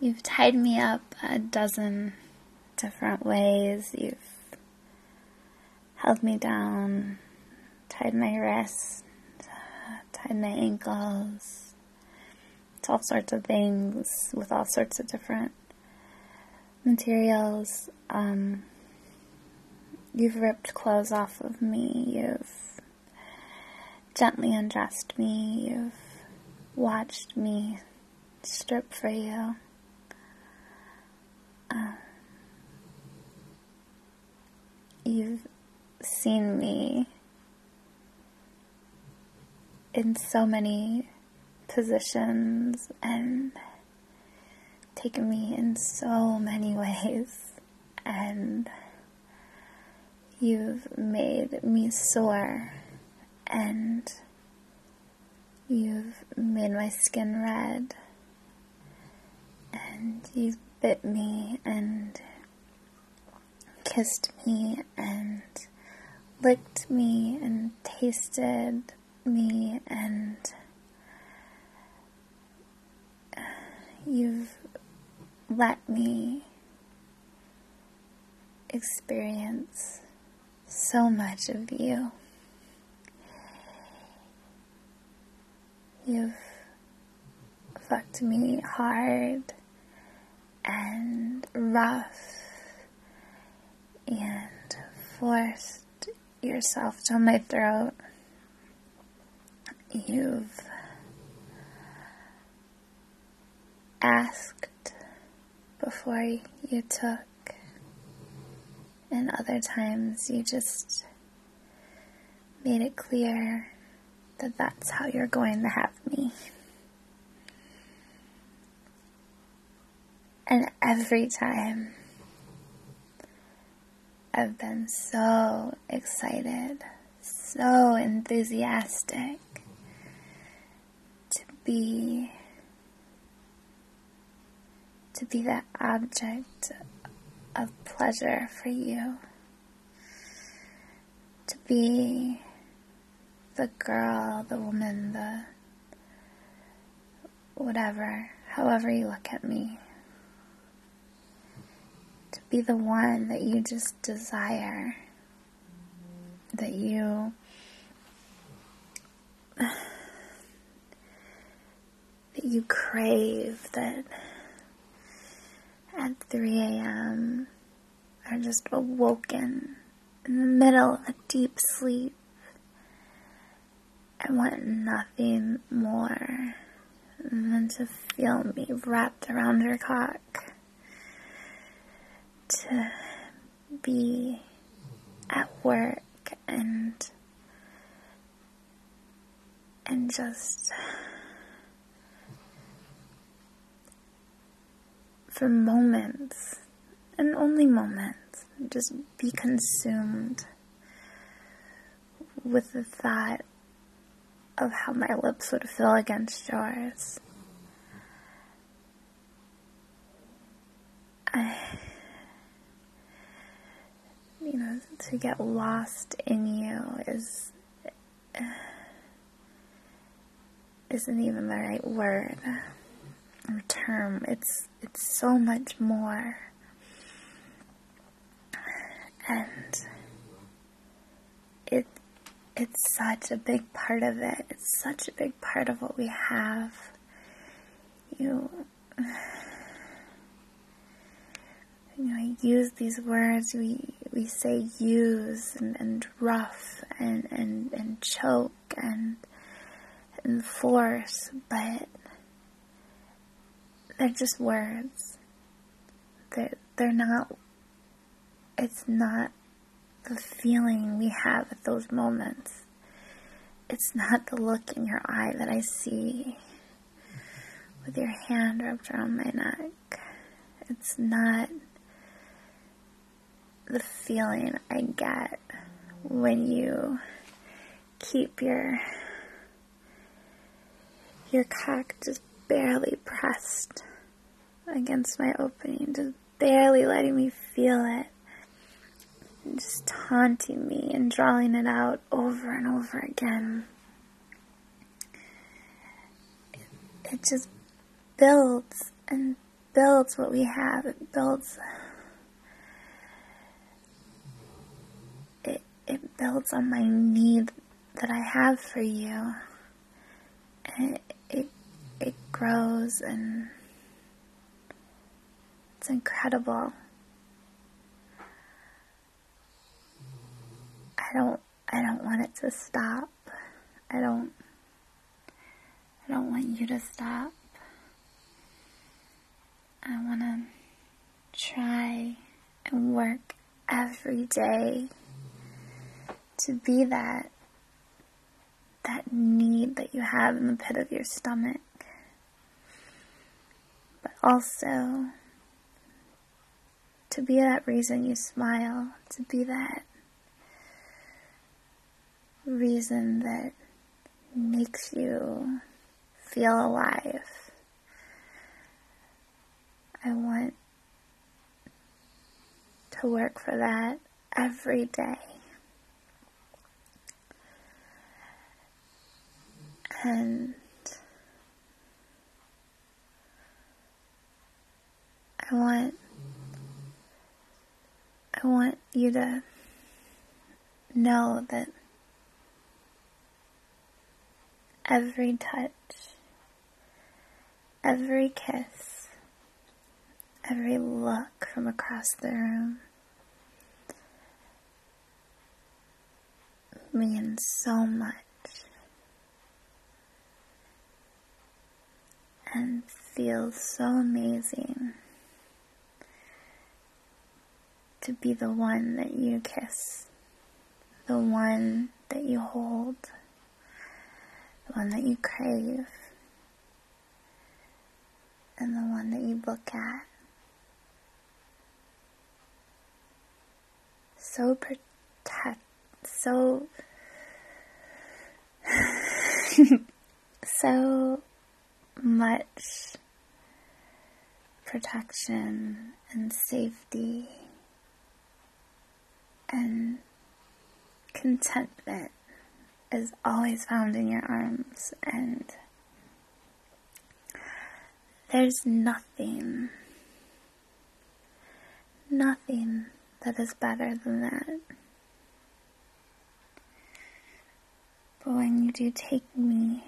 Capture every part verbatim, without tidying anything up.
You've tied me up a dozen different ways. You've held me down, tied my wrists, tied my ankles. It's all sorts of things with all sorts of different materials. Um, you've ripped clothes off of me. You've gently undressed me. You've watched me strip for you. Uh, you've seen me in so many positions and taken me in so many ways, and you've made me sore, and you've made my skin red, and you've bit me and kissed me and licked me and tasted me, and you've let me experience so much of you. You've fucked me hard and rough and forced yourself down my throat. You've asked before you took, and other times you just made it clear that that's how you're going to have me. And every time I've been so excited, so enthusiastic to be to be that object of pleasure for you, to be the girl, the woman, the whatever, however you look at me, to be the one that you just desire, that you that you crave, that at three a.m. are just awoken in the middle of a deep sleep. I want nothing more than to feel me wrapped around your cock, to be at work and and just for moments, and only moments, just be consumed with the thought of how my lips would feel against yours. I, you know, to get lost in you is isn't even the right word or term. It's it's so much more, and it it's such a big part of it. It's such a big part of what we have. You, you know, I use these words. We we say use and, and rough and, and, and choke and and force, but they're just words. They're, they're not, it's not the feeling we have at those moments. It's not the look in your eye that I see with your hand wrapped around my neck. It's not the feeling I get when you keep your your cock just barely pressed against my opening, just barely letting me feel it, and just taunting me and drawing it out over and over again. It, it just builds and builds what we have. It builds, it, it builds on my need that I have for you. And it, it, it grows, and it's incredible. I don't, I don't want it to stop. I don't, I don't want you to stop. I want to try and work every day to be that, that need that you have in the pit of your stomach. But also to be that reason you smile, to be that reason that makes you feel alive. I want to work for that every day. And I want I want you to know that every touch, every kiss, every look from across the room means so much and feels so amazing to be the one that you kiss, the one that you hold, the one that you crave, and the one that you look at. So protect, so, so much protection and safety and contentment is always found in your arms, and there's nothing, nothing that is better than that. But when you do take me,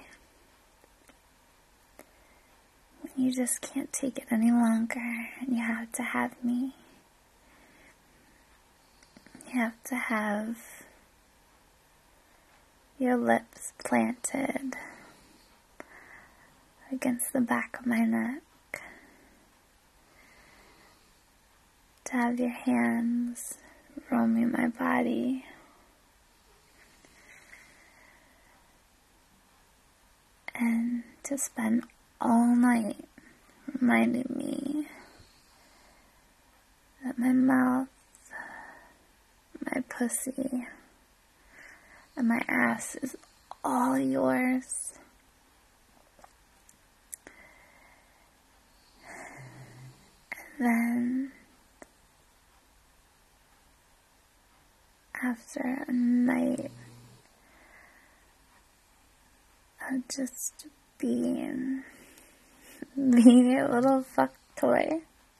when you just can't take it any longer and you have to have me, you have to have your lips planted against the back of my neck, to have your hands roaming my body, and to spend all night reminding me that my mouth, my pussy, and my ass is all yours. And then, after a night of just being, being a little fuck toy,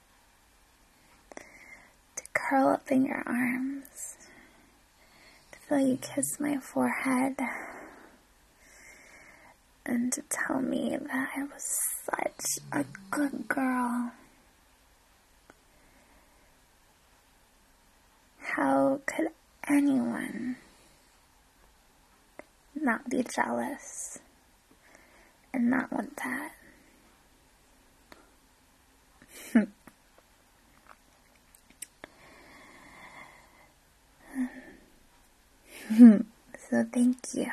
to curl up in your arms, to feel you kiss my forehead, and to tell me that I was such a good girl. How could anyone not be jealous and not want that? So thank you.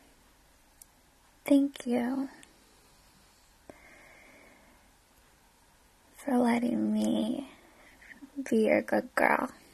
Thank you for letting me be your good girl.